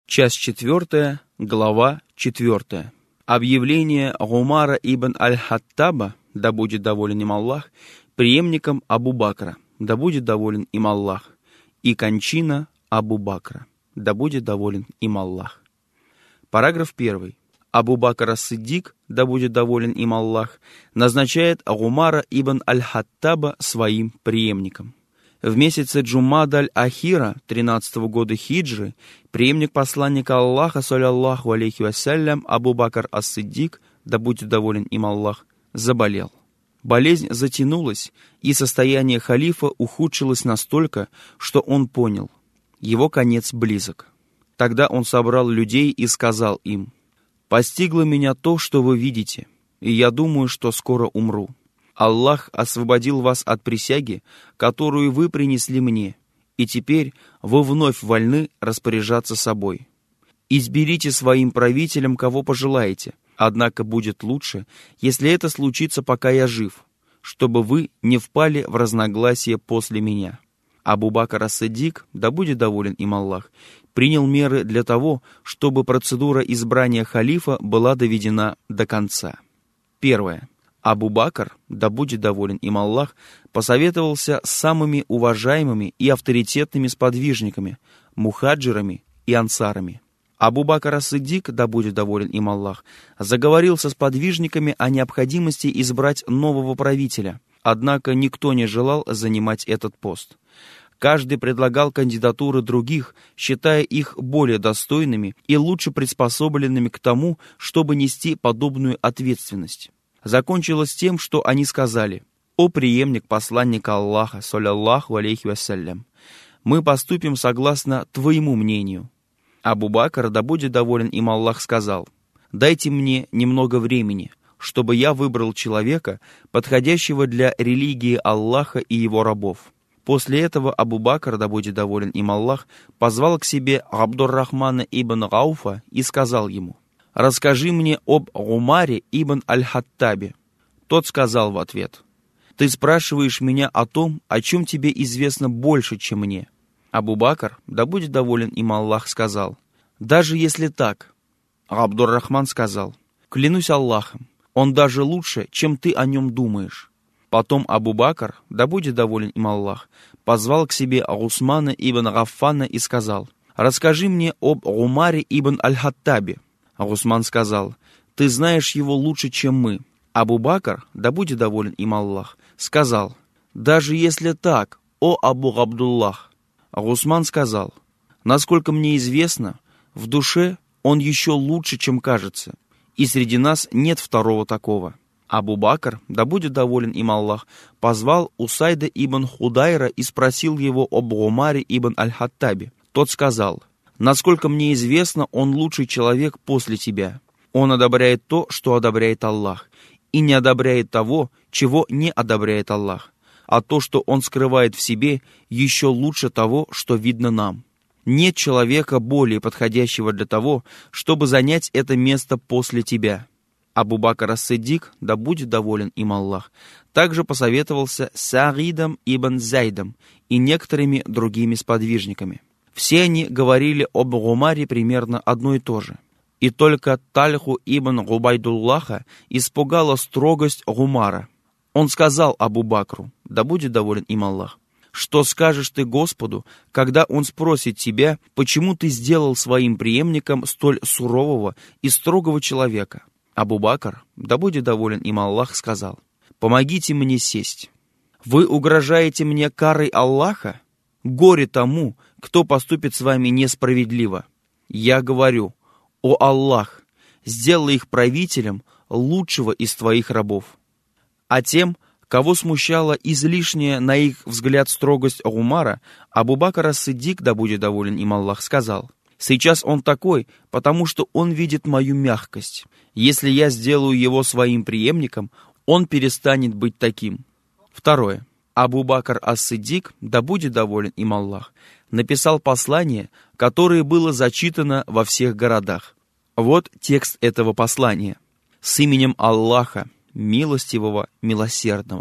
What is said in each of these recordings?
Часть 4, глава 4. Объявление Умара ибн аль-Хаттаба, да будет доволен им Аллах, преемником Абу Бакра, да будет доволен им Аллах, и кончина Абу Бакра, да будет доволен им Аллах. Параграф 1. Абу Бакр ас-Сиддик, да будет доволен им Аллах, назначает Умара ибн аль-Хаттаба своим преемником. В месяце Джумад-аль-Ахира 13-го года хиджры преемник посланника Аллаха, саллаллаху алейхи вассалям, Абу Бакр ас-Сиддик, да будет доволен им Аллах, заболел. Болезнь затянулась, и состояние халифа ухудшилось настолько, что он понял, его конец близок. Тогда он собрал людей и сказал им: «Постигло меня то, что вы видите, и я думаю, что скоро умру. Аллах освободил вас от присяги, которую вы принесли мне, и теперь вы вновь вольны распоряжаться собой. Изберите своим правителем, кого пожелаете, однако будет лучше, если это случится, пока я жив, чтобы вы не впали в разногласия после меня». Абу Бакр ас-Сиддик, да будет доволен им Аллах, принял меры для того, чтобы процедура избрания халифа была доведена до конца. Первое. Абу Бакр, да будет доволен им Аллах, посоветовался с самыми уважаемыми и авторитетными сподвижниками, мухаджирами и ансарами. Абу Бакр ас-Сиддик, да будет доволен им Аллах, заговорил со сподвижниками о необходимости избрать нового правителя, однако никто не желал занимать этот пост. Каждый предлагал кандидатуры других, считая их более достойными и лучше приспособленными к тому, чтобы нести подобную ответственность. Закончилось тем, что они сказали: «О преемник посланника Аллаха, саллаллаху алейхи вассалям, мы поступим согласно твоему мнению». Абу Бакр, да будет доволен им Аллах, сказал: «Дайте мне немного времени, чтобы я выбрал человека, подходящего для религии Аллаха и его рабов». После этого Абу Бакр, да будет доволен им Аллах, позвал к себе Абдур-Рахмана ибн Гауфа и сказал ему: «Расскажи мне об Умаре ибн аль-Хаттабе». Тот сказал в ответ: «Ты спрашиваешь меня о том, о чем тебе известно больше, чем мне». Абу Бакр, да будет доволен им Аллах, сказал: «Даже если так». Абдур-Рахман сказал: «Клянусь Аллахом, он даже лучше, чем ты о нем думаешь». Потом Абу Бакр, да будет доволен им Аллах, позвал к себе Усмана ибн Гаффана и сказал: «Расскажи мне об Умаре ибн аль-Хаттабе». Усман сказал: «Ты знаешь его лучше, чем мы». Абу Бакр, да будет доволен им Аллах, сказал: «Даже если так, о Абу Абдуллах». Усман сказал: «Насколько мне известно, в душе он еще лучше, чем кажется, и среди нас нет второго такого». Абу Бакр, да будет доволен им Аллах, позвал Усайда ибн Худайра и спросил его об Умаре ибн аль-Хаттабе. Тот сказал: «Насколько мне известно, он лучший человек после тебя. Он одобряет то, что одобряет Аллах, и не одобряет того, чего не одобряет Аллах, а то, что он скрывает в себе, еще лучше того, что видно нам. Нет человека более подходящего для того, чтобы занять это место после тебя». Абу Бакр ас-Сиддик, да будет доволен им Аллах, также посоветовался с Саидом ибн Зайдом и некоторыми другими сподвижниками. Все они говорили об Умаре примерно одно и то же. И только Тальху ибн Губайдуллаха испугала строгость Умара. Он сказал Абу Бакру, да будет доволен им Аллах: «Что скажешь ты Господу, когда Он спросит тебя, почему ты сделал своим преемником столь сурового и строгого человека?» Абу Бакр, да будет доволен им Аллах, сказал: «Помогите мне сесть. Вы угрожаете мне карой Аллаха? Горе тому, кто поступит с вами несправедливо. Я говорю: о Аллах, сделай их правителем лучшего из твоих рабов». А тем, кого смущала излишняя, на их взгляд, строгость Умара, Абу Бакр ас-Сиддик, да будет доволен им Аллах, сказал: «Сейчас он такой, потому что он видит мою мягкость. Если я сделаю его своим преемником, он перестанет быть таким». Второе. Абу Бакр ас-Сиддик, да будет доволен им Аллах, написал послание, которое было зачитано во всех городах. Вот текст этого послания. «С именем Аллаха, милостивого, милосердного».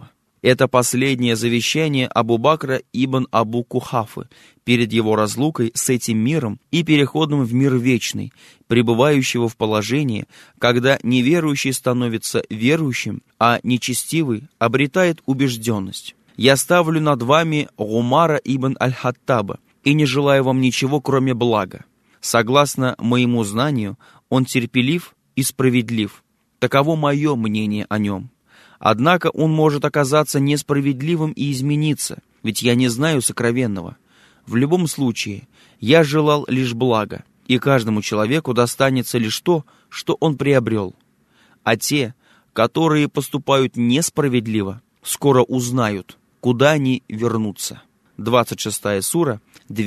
Это последнее завещание Абу Бакра ибн Абу Кухафы перед его разлукой с этим миром и переходом в мир вечный, пребывающего в положении, когда неверующий становится верующим, а нечестивый обретает убежденность. Я ставлю над вами Умара ибн Аль-Хаттаба и не желаю вам ничего, кроме блага. Согласно моему знанию, он терпелив и справедлив. Таково мое мнение о нем. Однако он может оказаться несправедливым и измениться, ведь я не знаю сокровенного. В любом случае, я желал лишь блага, и каждому человеку достанется лишь то, что он приобрел. А те, которые поступают несправедливо, скоро узнают, куда они вернутся. 26 сура,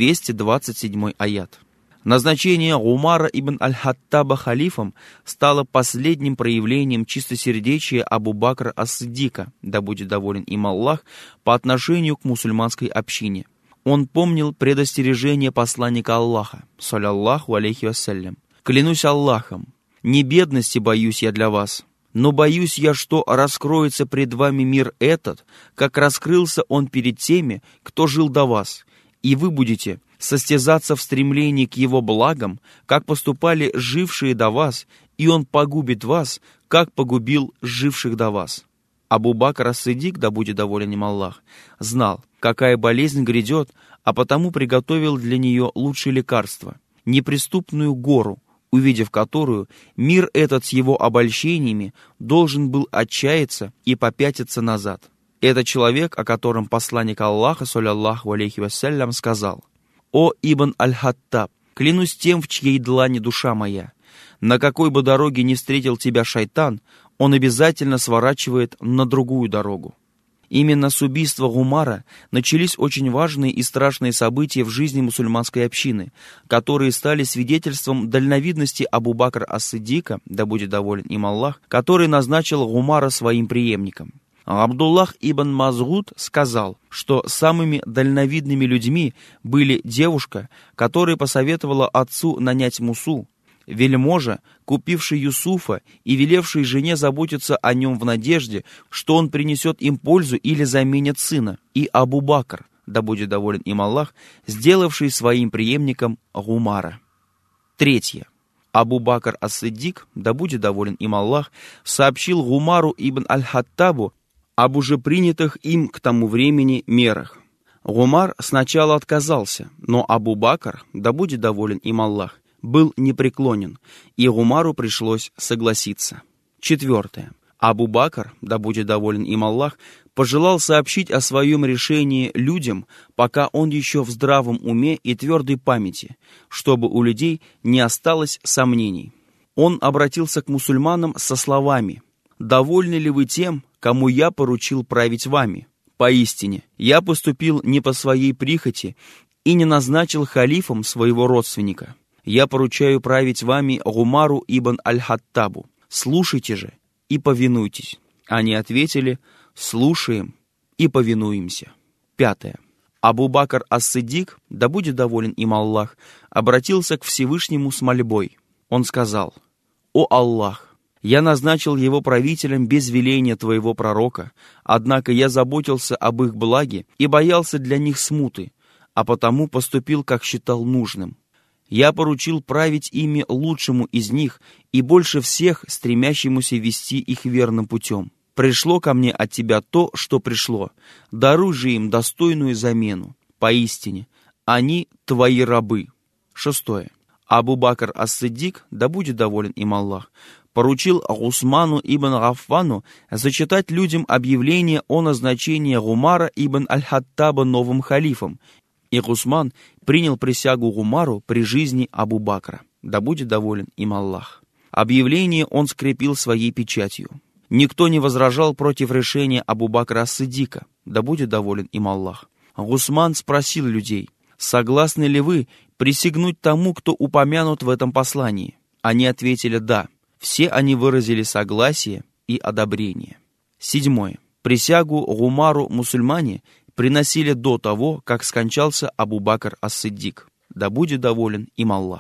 227 аят. Назначение Умара ибн Аль-Хаттаба халифом стало последним проявлением чистосердечия Абу Бакра ас-Сиддика, да будет доволен им Аллах, по отношению к мусульманской общине. Он помнил предостережение посланника Аллаха, саллаллаху алейхи вассалям. «Клянусь Аллахом, не бедности боюсь я для вас, но боюсь я, что раскроется пред вами мир этот, как раскрылся он перед теми, кто жил до вас, и вы будете состязаться в стремлении к его благам, как поступали жившие до вас, и он погубит вас, как погубил живших до вас». Абу Бакр ас-Сиддик, да будет доволен им Аллах, знал, какая болезнь грядет, а потому приготовил для нее лучшее лекарство, неприступную гору, увидев которую мир этот с его обольщениями должен был отчаяться и попятиться назад. Это человек, о котором посланник Аллаха, саллаллаху алейхи вассалям, сказал: «О Ибн Аль-Хаттаб, клянусь тем, в чьей длани душа моя, на какой бы дороге не встретил тебя шайтан, он обязательно сворачивает на другую дорогу». Именно с убийства Умара начались очень важные и страшные события в жизни мусульманской общины, которые стали свидетельством дальновидности Абу Бакра ас-Сиддика, да будет доволен им Аллах, который назначил Умара своим преемником. Абдуллах ибн Мазгуд сказал, что самыми дальновидными людьми были девушка, которая посоветовала отцу нанять Мусу, вельможа, купивший Юсуфа и велевший жене заботиться о нем в надежде, что он принесет им пользу или заменит сына, и Абу Бакр, да будет доволен им Аллах, сделавший своим преемником Умара. Третье. Абу Бакр ас-Сиддик, да будет доволен им Аллах, сообщил Умару ибн Аль-Хаттабу об уже принятых им к тому времени мерах. Умар сначала отказался, но Абу Бакр, да будет доволен им Аллах, был непреклонен, и Умару пришлось согласиться. Четвертое. Абу Бакр, да будет доволен им Аллах, пожелал сообщить о своем решении людям, пока он еще в здравом уме и твердой памяти, чтобы у людей не осталось сомнений. Он обратился к мусульманам со словами: «Довольны ли вы тем, кому я поручил править вами? Поистине, я поступил не по своей прихоти и не назначил халифом своего родственника. Я поручаю править вами Умару ибн Аль-Хаттабу. Слушайте же и повинуйтесь». Они ответили: «Слушаем и повинуемся». Пятое. Абу Бакр ас-Сиддик, да будет доволен им Аллах, обратился к Всевышнему с мольбой. Он сказал: «О Аллах! Я назначил его правителем без веления твоего пророка, однако я заботился об их благе и боялся для них смуты, а потому поступил, как считал нужным. Я поручил править ими лучшему из них и больше всех стремящемуся вести их верным путем. Пришло ко мне от тебя то, что пришло. Даруй же им достойную замену. Поистине, они твои рабы». Шестое. Абу Бакр ас-Сиддик, да будет доволен им Аллах, поручил Усману ибн Гаффану зачитать людям объявление о назначении Умара ибн Аль-Хаттаба новым халифом, и Усман принял присягу Умару при жизни Абу Бакра, да будет доволен им Аллах. Объявление он скрепил своей печатью. Никто не возражал против решения Абу Бакра ас-Сиддика, да будет доволен им Аллах. Усман спросил людей: «Согласны ли вы присягнуть тому, кто упомянут в этом послании?» Они ответили: «Да». Все они выразили согласие и одобрение. Седьмое. Присягу Умару мусульмане приносили до того, как скончался Абу Бакр ас-Сиддик, да будет доволен им Аллах.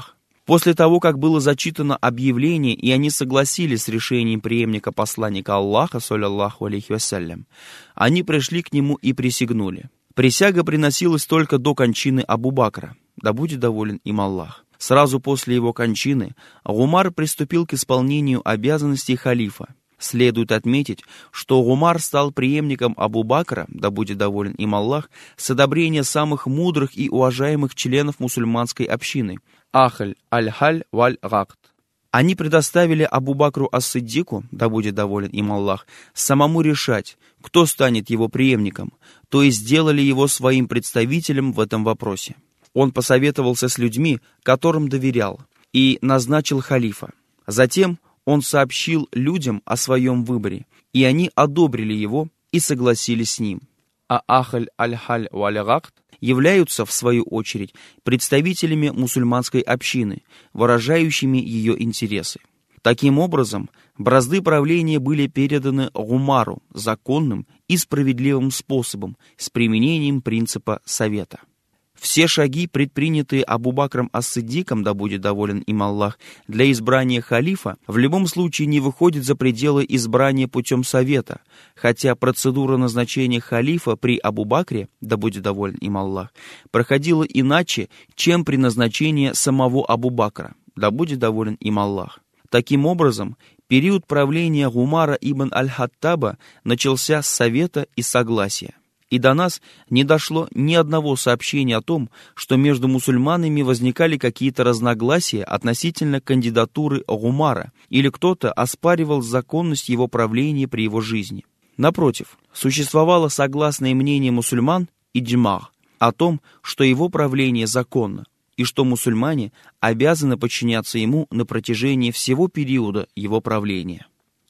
После того, как было зачитано объявление, и они согласились с решением преемника посланника Аллаха, саллаллаху алейхи вассалям, они пришли к нему и присягнули. Присяга приносилась только до кончины Абу Бакра, да будет доволен им Аллах. Сразу после его кончины Умар приступил к исполнению обязанностей халифа. Следует отметить, что Умар стал преемником Абу Бакра, да будет доволен им Аллах, с одобрения самых мудрых и уважаемых членов мусульманской общины – Ахль аль-Халь валь-Гакд. Они предоставили Абу Бакру ас-Сиддику, да будет доволен им Аллах, самому решать, кто станет его преемником, то есть сделали его своим представителем в этом вопросе. Он посоветовался с людьми, которым доверял, и назначил халифа. Затем он сообщил людям о своем выборе, и они одобрили его и согласились с ним. А Ахль аль-Халь валь-Гакд являются, в свою очередь, представителями мусульманской общины, выражающими ее интересы. Таким образом, бразды правления были переданы Умару законным и справедливым способом с применением принципа совета. Все шаги, предпринятые Абу Бакром ас-Сиддиком, да будет доволен им Аллах, для избрания халифа, в любом случае не выходят за пределы избрания путем совета, хотя процедура назначения халифа при Абу Бакре, да будет доволен им Аллах, проходила иначе, чем при назначении самого Абу Бакра, да будет доволен им Аллах. Таким образом, период правления Умара ибн аль-Хаттаба начался с совета и согласия. И до нас не дошло ни одного сообщения о том, что между мусульманами возникали какие-то разногласия относительно кандидатуры Умара, или кто-то оспаривал законность его правления при его жизни. Напротив, существовало согласное мнение мусульман иджма о том, что его правление законно, и что мусульмане обязаны подчиняться ему на протяжении всего периода его правления.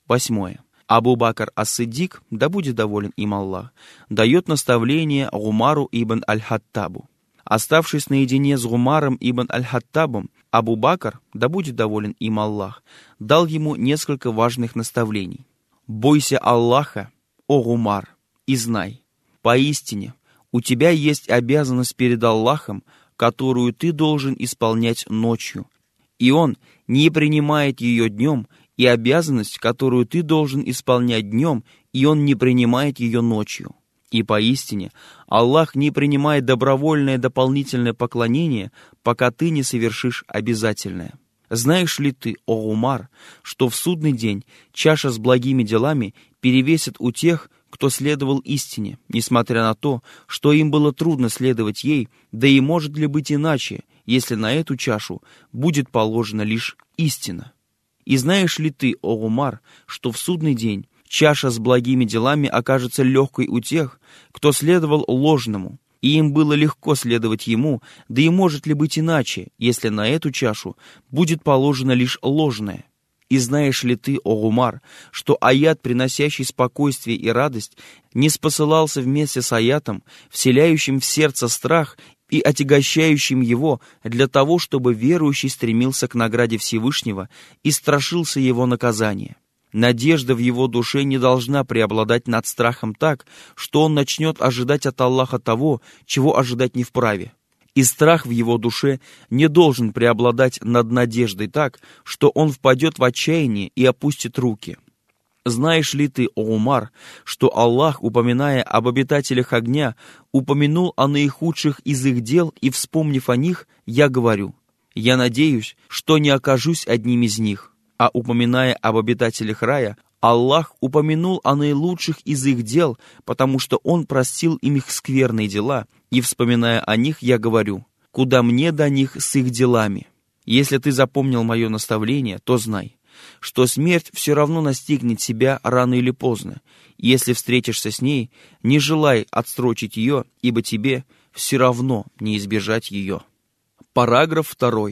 8. Абу Бакр ас-Сиддик, да будет доволен им Аллах, дает наставление Умару ибн аль-Хаттабу. Оставшись наедине с Умаром ибн аль-Хаттабом, Абу Бакр, да будет доволен им Аллах, дал ему несколько важных наставлений. «Бойся Аллаха, о Умар, и знай, поистине, у тебя есть обязанность перед Аллахом, которую ты должен исполнять ночью, и Он не принимает ее днем, и обязанность, которую ты должен исполнять днем, и Он не принимает ее ночью. И поистине, Аллах не принимает добровольное дополнительное поклонение, пока ты не совершишь обязательное. Знаешь ли ты, о Умар, что в судный день чаша с благими делами перевесит у тех, кто следовал истине, несмотря на то, что им было трудно следовать ей, да и может ли быть иначе, если на эту чашу будет положена лишь истина? И знаешь ли ты, о Умар, что в судный день чаша с благими делами окажется легкой у тех, кто следовал ложному, и им было легко следовать ему, да и может ли быть иначе, если на эту чашу будет положено лишь ложное? И знаешь ли ты, о Умар, что аят, приносящий спокойствие и радость, не спосылался вместе с аятом, вселяющим в сердце страх и отягощающим его для того, чтобы верующий стремился к награде Всевышнего и страшился его наказания? Надежда в его душе не должна преобладать над страхом так, что он начнет ожидать от Аллаха того, чего ожидать не вправе. И страх в его душе не должен преобладать над надеждой так, что он впадет в отчаяние и опустит руки. Знаешь ли ты, о Умар, что Аллах, упоминая об обитателях огня, упомянул о наихудших из их дел, и, вспомнив о них, я говорю: я надеюсь, что не окажусь одним из них. А упоминая об обитателях рая, Аллах упомянул о наилучших из их дел, потому что Он простил им их скверные дела, и, вспоминая о них, я говорю: куда мне до них с их делами? Если ты запомнил мое наставление, то знай, что смерть все равно настигнет тебя рано или поздно. Если встретишься с ней, не желай отсрочить ее, ибо тебе все равно не избежать ее. Параграф 2.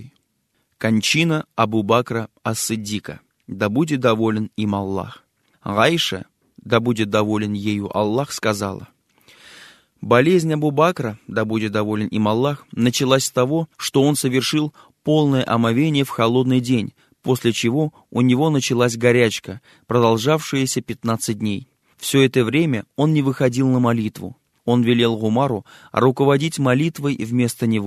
Кончина Абу Бакра ас-Сиддика, да будет доволен им Аллах. Гайша, да будет доволен ею Аллах, сказала: болезнь Абу Бакра, да будет доволен им Аллах, началась с того, что он совершил полное омовение в холодный день, после чего у него началась горячка, продолжавшаяся 15 дней. Все это время он не выходил на молитву. Он велел Умару руководить молитвой вместо него.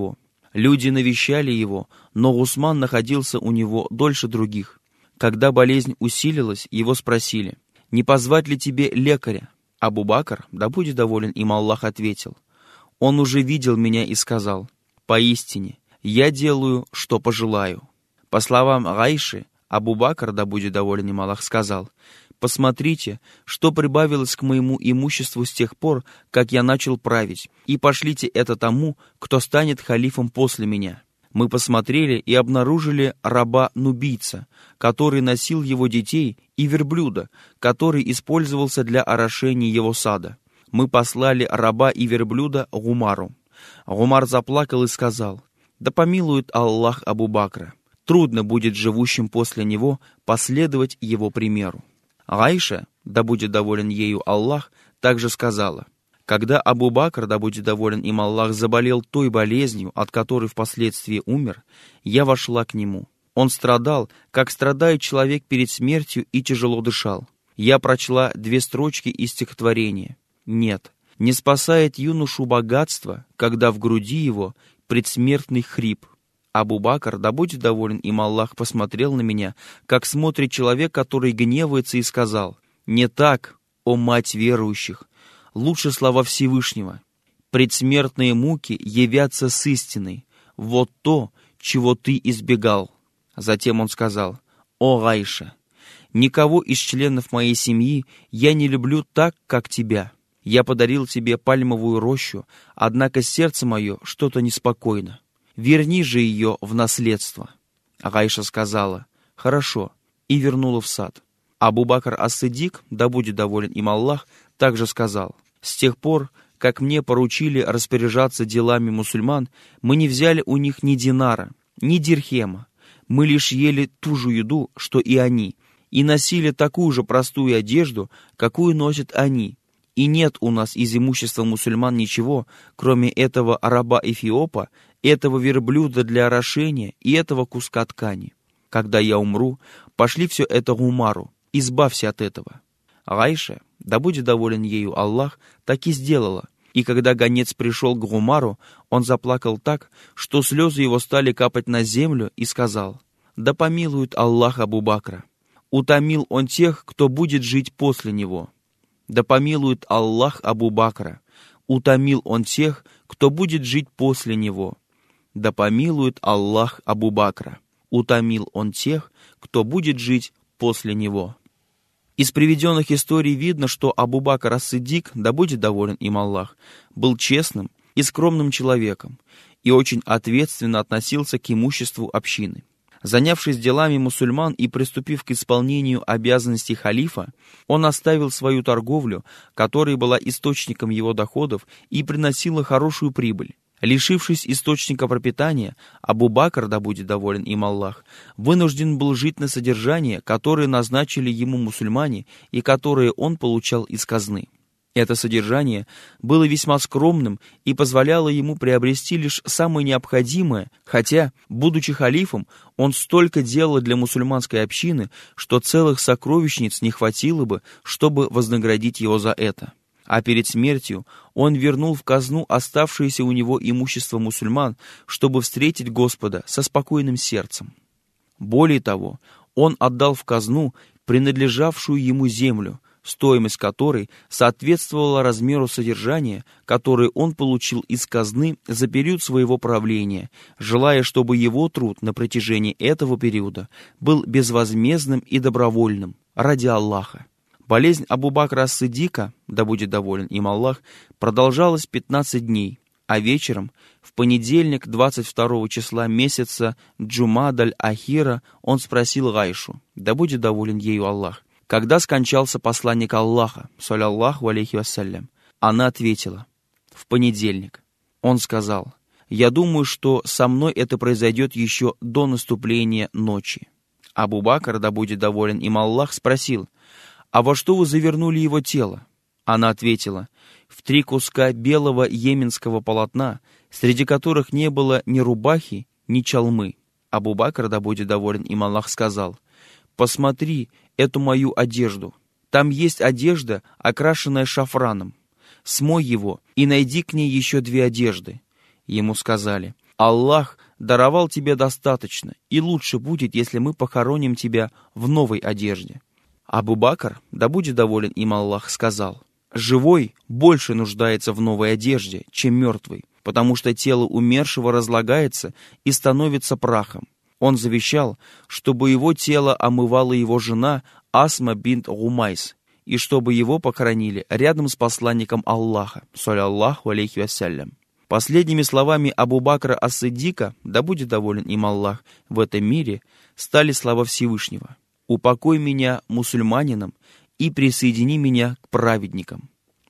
Люди навещали его, но Усман находился у него дольше других. Когда болезнь усилилась, его спросили: «Не позвать ли тебе лекаря?» Абу Бакр, да будет доволен им Аллах, ответил: «Он уже видел меня и сказал: поистине, я делаю, что пожелаю». По словам Гайши, Абу Бакр, да будет доволен им Аллах, сказал: «Посмотрите, что прибавилось к моему имуществу с тех пор, как я начал править, и пошлите это тому, кто станет халифом после меня». Мы посмотрели и обнаружили раба-нубийца, который носил его детей, и верблюда, который использовался для орошения его сада. Мы послали раба и верблюда Гумару. Гумар заплакал и сказал: «Да помилует Аллах Абу Бакра. Трудно будет живущим после него последовать его примеру». Гайша, да будет доволен ею Аллах, также сказала: «Когда Абу Бакр, да будет доволен им Аллах, заболел той болезнью, от которой впоследствии умер, я вошла к нему. Он страдал, как страдает человек перед смертью, и тяжело дышал. Я прочла 2 строчки из стихотворения. Нет, не спасает юношу богатство, когда в груди его предсмертный хрип. Абу Бакр, да будет доволен им Аллах, посмотрел на меня, как смотрит человек, который гневается, и сказал: «Не так, о мать верующих! Лучше слова Всевышнего. Предсмертные муки явятся с истиной. Вот то, чего ты избегал». Затем он сказал: «О Гайша, никого из членов моей семьи я не люблю так, как тебя. Я подарил тебе пальмовую рощу, однако сердце мое что-то неспокойно. Верни же ее в наследство». Гайша сказала: «Хорошо», и вернула в сад. Абу Бакр ас-Сиддик, да будет доволен им Аллах, также сказал: «С тех пор, как мне поручили распоряжаться делами мусульман, мы не взяли у них ни динара, ни дирхема. Мы лишь ели ту же еду, что и они, и носили такую же простую одежду, какую носят они. И нет у нас из имущества мусульман ничего, кроме этого раба-эфиопа, этого верблюда для орошения и этого куска ткани. Когда я умру, пошли все это Гумару, избавься от этого». Гайша, да будет доволен ею Аллах, так и сделала. И когда гонец пришел к Гумару, он заплакал так, что слезы его стали капать на землю, и сказал: «Да помилует Аллах Абу Бакра. Утомил он тех, кто будет жить после него. Да помилует Аллах Абу Бакра. Утомил он тех, кто будет жить после него. Да помилует Аллах Абу Бакра. Утомил он тех, кто будет жить после него». Из приведенных историй видно, что Абу Бакр ас-Сиддик, да будет доволен им Аллах, был честным и скромным человеком и очень ответственно относился к имуществу общины. Занявшись делами мусульман и приступив к исполнению обязанностей халифа, он оставил свою торговлю, которая была источником его доходов и приносила хорошую прибыль. Лишившись источника пропитания, Абу Бакр, да будет доволен им Аллах, вынужден был жить на содержание, которое назначили ему мусульмане и которое он получал из казны. Это содержание было весьма скромным и позволяло ему приобрести лишь самое необходимое, хотя, будучи халифом, он столько делал для мусульманской общины, что целых сокровищниц не хватило бы, чтобы вознаградить его за это. А перед смертью он вернул в казну оставшееся у него имущество мусульман, чтобы встретить Господа со спокойным сердцем. Более того, он отдал в казну принадлежавшую ему землю, стоимость которой соответствовала размеру содержания, которое он получил из казны за период своего правления, желая, чтобы его труд на протяжении этого периода был безвозмездным и добровольным, ради Аллаха. Болезнь Абу Бакра ас-Сиддика, да будет доволен им Аллах, продолжалась 15 дней, а вечером, в понедельник 22 числа месяца Джумадаль-Ахира, он спросил Гайшу, да будет доволен ею Аллах: «Когда скончался посланник Аллаха, саллаллаху алейхи вассалям?» Она ответила: «В понедельник». Он сказал: «Я думаю, что со мной это произойдет еще до наступления ночи». Абу Бакр, да будет доволен им Аллах, спросил: «А во что вы завернули его тело?» Она ответила: «В 3 куска белого йеменского полотна, среди которых не было ни рубахи, ни чалмы». Абу Бакр, да будет доволен им Аллах, сказал: «Посмотри эту мою одежду. Там есть одежда, окрашенная шафраном. Смой его и найди к ней еще 2 одежды». Ему сказали: Аллах даровал тебе достаточно, и лучше будет, если мы похороним тебя в новой одежде». Абу Бакр, да будет доволен им Аллах, сказал: «Живой больше нуждается в новой одежде, чем мертвый, потому что тело умершего разлагается и становится прахом». Он завещал, чтобы его тело омывала его жена Асма бинт Гумайс, и чтобы его похоронили рядом с посланником Аллаха, саллаллаху алейхи вассалям. Последними словами Абу Бакра ас-Сиддика, да будет доволен им Аллах, в этом мире стали слова Всевышнего: «Упокой меня мусульманином и присоедини меня к праведникам».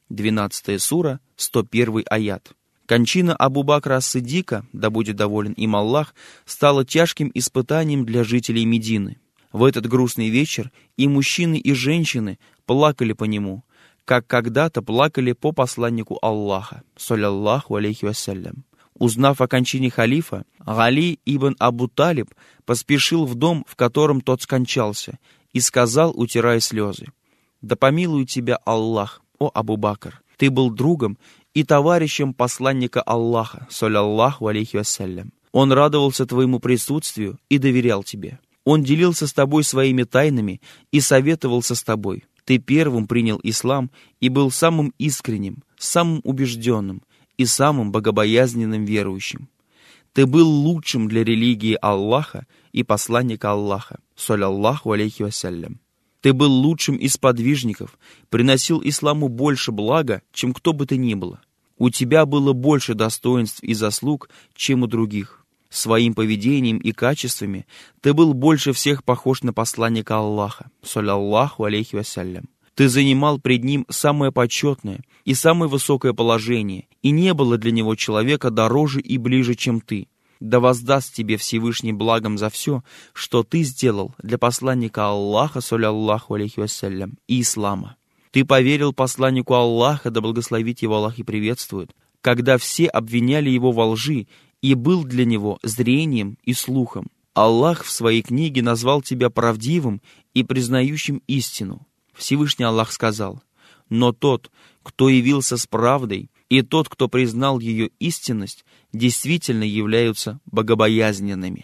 12 сура, 101 аят. Кончина Абу Бакра ас-Сиддика, да будет доволен им Аллах, стала тяжким испытанием для жителей Медины. В этот грустный вечер и мужчины, и женщины плакали по нему, как когда-то плакали по посланнику Аллаха, саллаллаху алейхи вассалям. Узнав о кончине халифа, Али ибн Абу Талиб поспешил в дом, в котором тот скончался, и сказал, утирая слезы: «Да помилует тебя Аллах, о Абу Бакр, ты был другом и товарищем посланника Аллаха, саллаллаху алейхи вассалям. Он радовался твоему присутствию и доверял тебе. Он делился с тобой своими тайнами и советовался с тобой. Ты первым принял ислам и был самым искренним, самым убежденным и самым богобоязненным верующим. Ты был лучшим для религии Аллаха и посланника Аллаха, саллаллаху алейхи вассалям. Ты был лучшим из подвижников, приносил исламу больше блага, чем кто бы то ни было. У тебя было больше достоинств и заслуг, чем у других. Своим поведением и качествами ты был больше всех похож на посланника Аллаха, саллаллаху алейхи вассалям. Ты занимал пред ним самое почетное и самое высокое положение, и не было для него человека дороже и ближе, чем ты. Да воздаст тебе Всевышний благом за все, что ты сделал для посланника Аллаха, саллаллаху алейхи вассалям, и ислама. Ты поверил посланнику Аллаха, да благословит его Аллах и приветствует, когда все обвиняли его во лжи, и был для него зрением и слухом. Аллах в своей книге назвал тебя правдивым и признающим истину. Всевышний Аллах сказал: «Но тот, кто явился с правдой, и тот, кто признал ее истинность, действительно являются богобоязненными».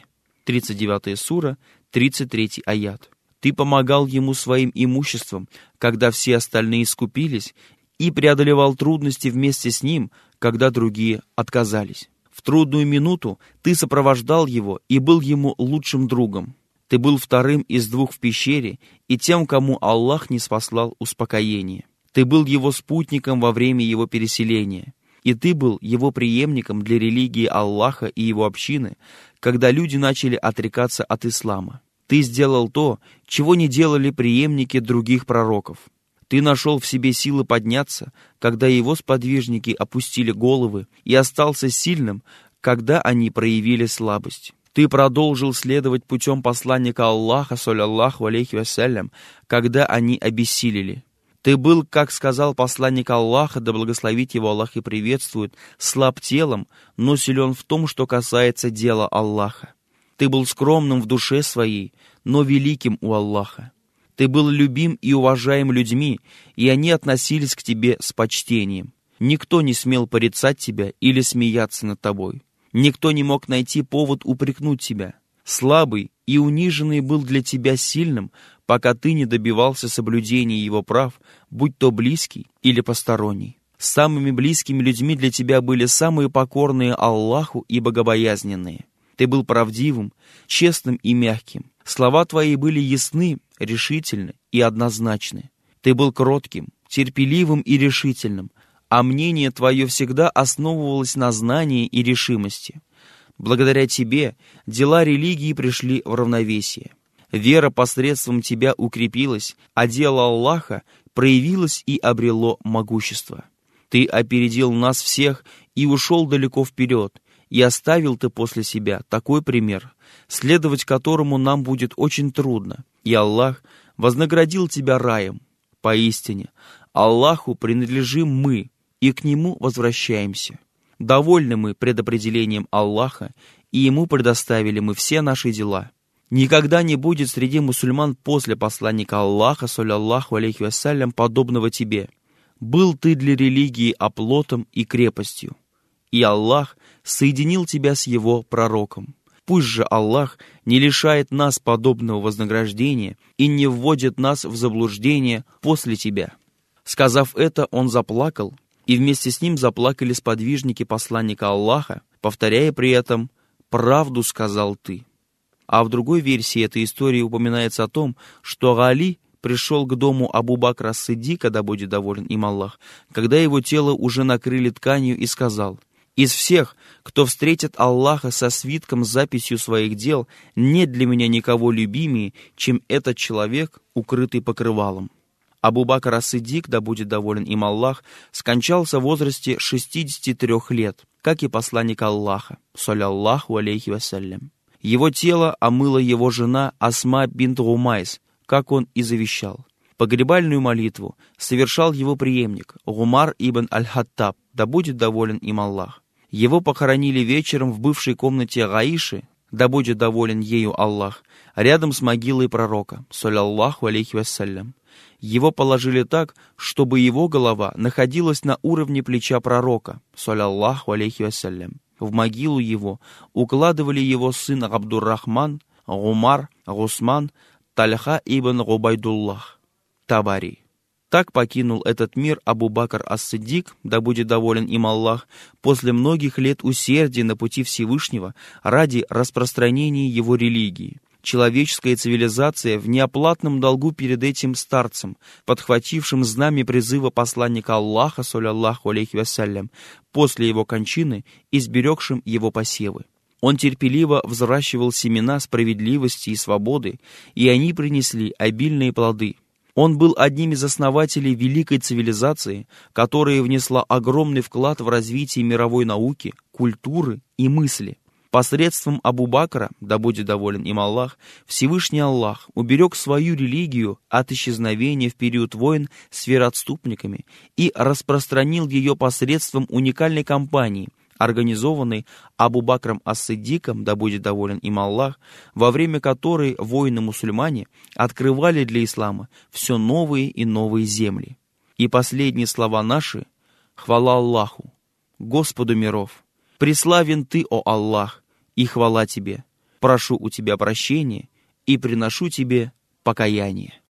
39 сура, 33 аят. Ты помогал ему своим имуществом, когда все остальные скупились, и преодолевал трудности вместе с ним, когда другие отказались. В трудную минуту ты сопровождал его и был ему лучшим другом. Ты был вторым из двух в пещере и тем, кому Аллах ниспослал успокоение. Ты был его спутником во время его переселения, и ты был его преемником для религии Аллаха и его общины, когда люди начали отрекаться от ислама. Ты сделал то, чего не делали преемники других пророков. Ты нашел в себе силы подняться, когда его сподвижники опустили головы, и остался сильным, когда они проявили слабость. Ты продолжил следовать путем посланника Аллаха, саллаллаху алейхи вассалям, когда они обессилели. Ты был, как сказал посланник Аллаха, да благословит его Аллах и приветствует, слаб телом, но силен в том, что касается дела Аллаха. Ты был скромным в душе своей, но великим у Аллаха. Ты был любим и уважаем людьми, и они относились к тебе с почтением. Никто не смел порицать тебя или смеяться над тобой. Никто не мог найти повод упрекнуть тебя. Слабый и униженный был для тебя сильным, пока ты не добивался соблюдения его прав, будь то близкий или посторонний. Самыми близкими людьми для тебя были самые покорные Аллаху и богобоязненные. Ты был правдивым, честным и мягким. Слова твои были ясны, решительны и однозначны. Ты был кротким, терпеливым и решительным, а мнение твое всегда основывалось на знании и решимости. Благодаря тебе дела религии пришли в равновесие. Вера посредством тебя укрепилась, а дело Аллаха проявилось и обрело могущество. Ты опередил нас всех и ушел далеко вперед, и оставил ты после себя такой пример, следовать которому нам будет очень трудно, и Аллах вознаградил тебя раем. Поистине, Аллаху принадлежим мы, и к Нему возвращаемся. Довольны мы предопределением Аллаха, и Ему предоставили мы все наши дела. Никогда не будет среди мусульман после посланника Аллаха, саллаллаху алейхи вассалям, подобного тебе. Был ты для религии оплотом и крепостью. и Аллах соединил тебя с его пророком. Пусть же Аллах не лишает нас подобного вознаграждения и не вводит нас в заблуждение после тебя». Сказав это, он заплакал, и вместе с ним заплакали сподвижники посланника Аллаха, повторяя при этом: «Правду сказал ты». А в другой версии этой истории упоминается о том, что Али пришел к дому Абу Бакра ас-Сиддика, да будет доволен им Аллах, когда его тело уже накрыли тканью, и сказал: «Из всех, кто встретит Аллаха со свитком с записью своих дел, нет для меня никого любимее, чем этот человек, укрытый покрывалом». Абу Бакр ас-Сиддик, да будет доволен им Аллах, скончался в возрасте 63 лет, как и посланник Аллаха, саллаллаху алейхи вассалям. Его тело омыла его жена Асма бинт Гумайс, как он и завещал. Погребальную молитву совершал его преемник Умар ибн аль-Хаттаб, да будет доволен им Аллах. Его похоронили вечером в бывшей комнате Гаиши, да будет доволен ею Аллах, рядом с могилой пророка, саллаллаху алейхи вассалям. Его положили так, чтобы его голова находилась на уровне плеча пророка, саллаллаху алейхи вассалям. В могилу его укладывали его сын Абдур-Рахман, Умар, Гусман, Тальха ибн Губайдуллах. Табари. Так покинул этот мир Абу Бакр ас-Сиддик, да будет доволен им Аллах, после многих лет усердия на пути Всевышнего ради распространения его религии. Человеческая цивилизация в неоплатном долгу перед этим старцем, подхватившим знамя призыва посланника Аллаха, саллаллаху алейхи вассалям, после его кончины и сберегшим его посевы. Он терпеливо взращивал семена справедливости и свободы, и они принесли обильные плоды. Он был одним из основателей великой цивилизации, которая внесла огромный вклад в развитие мировой науки, культуры и мысли. Посредством Абу Бакра, да будет доволен им Аллах, Всевышний Аллах уберег свою религию от исчезновения в период войн с вероотступниками и распространил ее посредством уникальной кампании, организованной Абу Бакром ас-Сиддиком, да будет доволен им Аллах, во время которой воины-мусульмане открывали для ислама все новые и новые земли. И последние слова наши: «Хвала Аллаху, Господу миров! Преславен Ты, о Аллах, и хвала Тебе! Прошу у Тебя прощения и приношу Тебе покаяние».